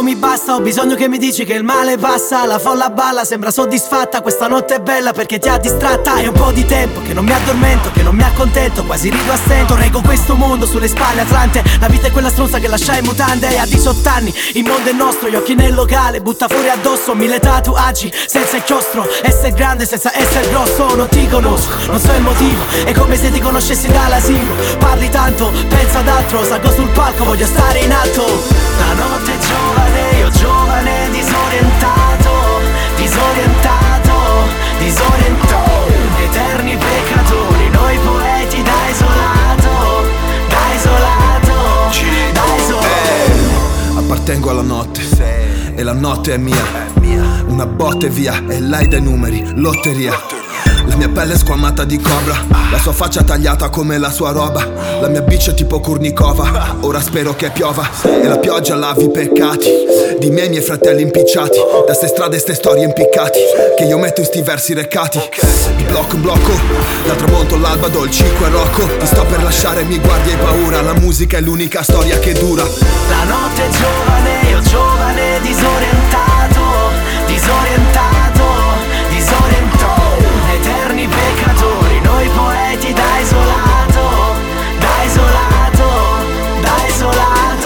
mi basta, ho bisogno che mi dici che il male passa. La folla balla, sembra soddisfatta, questa notte è bella perché ti ha distratta. È un po' di tempo che non mi addormento, che non mi accontento, quasi rido a stento. Reggo questo mondo sulle spalle Atlante, la vita è quella stronza che lascia in mutande. E a 18 anni, il mondo è nostro, gli occhi nel locale, butta fuori addosso 1000 tatuaggi, senza inchiostro. Essere grande senza essere grosso, non ti conosco, non so il motivo, è come se ti conoscessi dall'asilo. Parli tanto, pensa ad altro, salgo sul palco, voglio stare in alto. La notte è giovane, io giovane, disorientato, disorientato, disorientato. Eterni peccatori, noi poeti da isolato, da isolato, da isolato. Appartengo alla notte e la notte è mia. Una botte via e lei dai numeri, lotteria. La mia pelle è squamata di cobra, la sua faccia tagliata come la sua roba. La mia bitch è tipo Kurnikova, ora spero che piova e la pioggia lavi i peccati di me e i miei fratelli impicciati da ste strade e ste storie impiccati che io metto in sti versi recati. Mi blocco in blocco, dal tramonto all'alba dolci e Rocco. Ti sto per lasciare, mi guardi e hai paura, la musica è l'unica storia che dura. La notte è giovane, io giovane, disorientato, disorientato, disorientato. Eterni peccatori, noi poeti da isolato, da isolato, da isolato.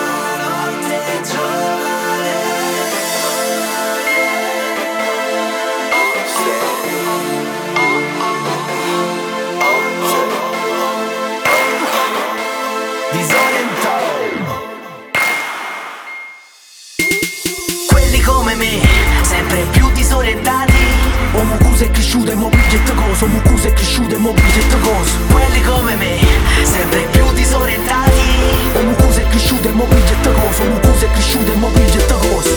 Disorientato. Quelli come me, sempre più disorientati. O mucuse è cresciuto e mo piglietto coso, mucuse è cresciuto e mo piglietto coso. Quelli come me, sempre più disorientati. O mucuse è cresciuto e mo piglietto coso, mucuse è cresciuto e mo piglietto coso.